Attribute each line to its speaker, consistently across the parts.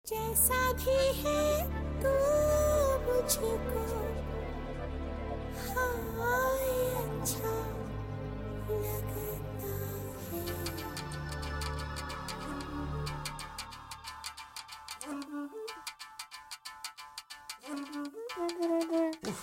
Speaker 1: जैसा भी है तू मुझको हाय अच्छा लगता है।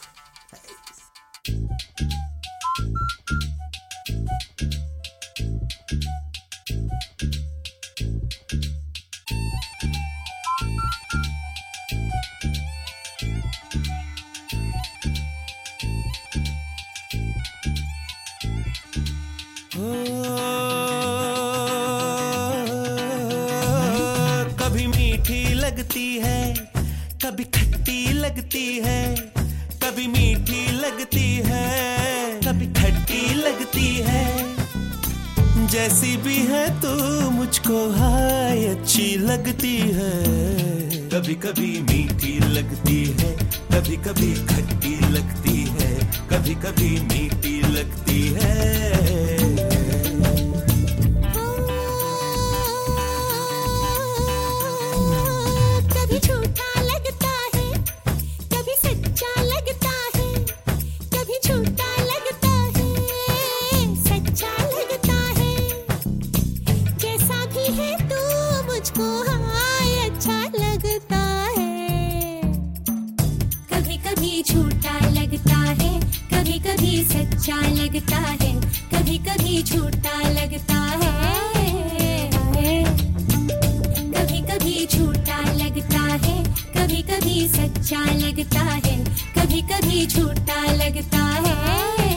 Speaker 2: कभी मीठी लगती है, कभी खट्टी लगती है, कभी मीठी लगती है, कभी खट्टी लगती है। जैसी भी है तू मुझको हाय अच्छी लगती है। कभी कभी मीठी लगती है, कभी कभी खट्टी लगती है, कभी कभी मीठी लगती है।
Speaker 1: सच्चा लगता है, कभी कभी झूठा लगता है, कभी कभी झूठा लगता है, कभी कभी सच्चा लगता है, कभी कभी झूठा लगता है।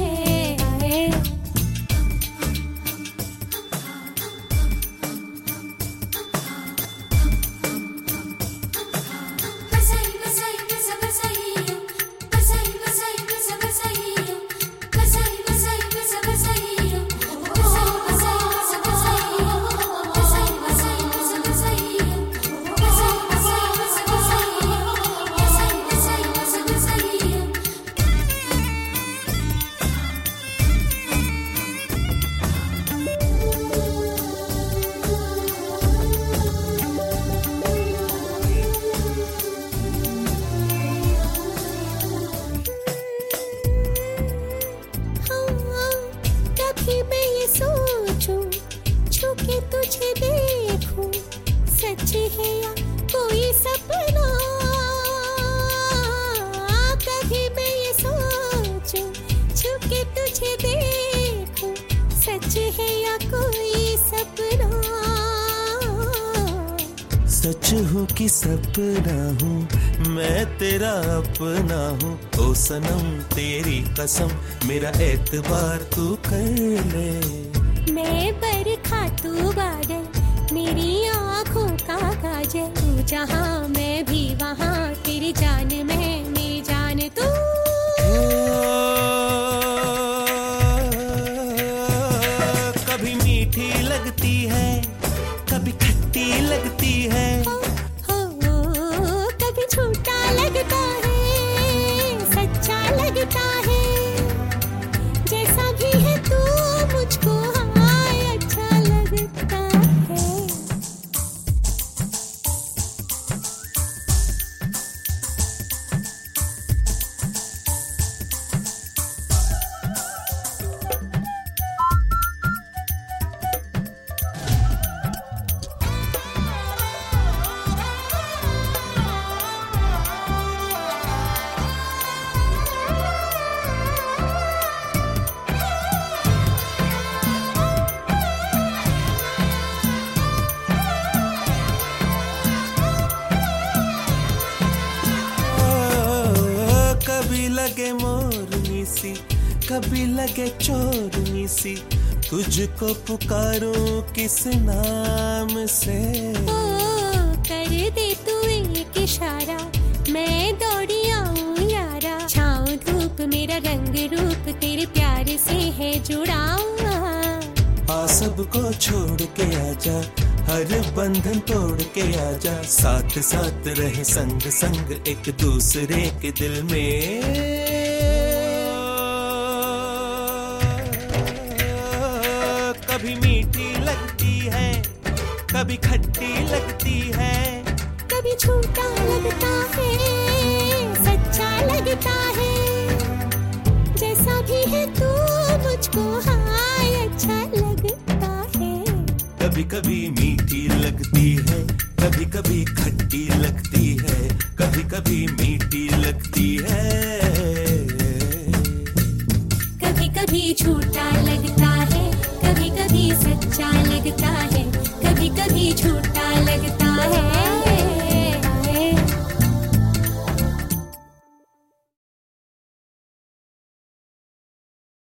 Speaker 1: कि तुझे देखूं सच है या कोई सपना। कभी मैं ये सोचूं छुके तुझे देखूं सच है या कोई सपना।
Speaker 2: सच हूँ कि सपना हूँ मैं तेरा अपना हूँ। ओ सनम तेरी कसम मेरा एतबार तू कर ले।
Speaker 1: मैं बरखा तू बादल मेरी आँखों का काजल। तू जहाँ मैं भी वहाँ तेरी जान में मेरी जान तू।
Speaker 2: कभी मीठी लगती है कभी खट्टी लगती है।
Speaker 1: कभी झूठा लगता है सच्चा लगता है। जैसा भी है तू मुझको
Speaker 2: लगे मोरनी सी कभी लगे चोरनी सी। तुझको पुकारूं किस नाम से।
Speaker 1: कर दे तू एक इशारा मैं दौड़ी आऊं यारा। छाँव धूप मेरा रंग रूप तेरे प्यार से है जुड़ा।
Speaker 2: आ सबको छोड़ के आजा हर बंधन तोड़ के आजा। साथ साथ रहे संग संग एक दूसरे के दिल में। कभी मीठी लगती है कभी खट्टी लगती है।
Speaker 1: कभी झूठा लगता है, सच्चा लगता है, जैसा भी है तू मुझको हाय अच्छा लगता है।
Speaker 2: कभी कभी मीठी लगती है, कभी कभी खट्टी लगती है, कभी कभी मीठी लगती है,
Speaker 1: कभी कभी झूठा लगता है, कभी कभी सच्चा लगता है, कभी कभी झूठा